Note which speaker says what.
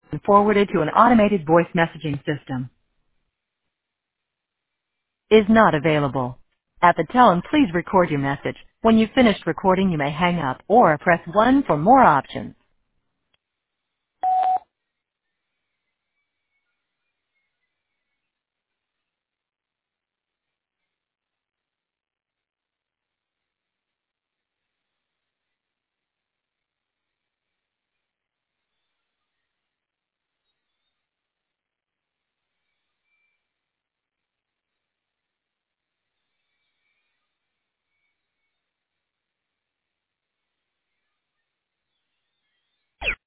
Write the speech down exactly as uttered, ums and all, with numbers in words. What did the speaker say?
Speaker 1: forwarded to an automated voice messaging system. Is not available. At the tone, please record your message. When you've finished recording, you may hang up or press one for more options.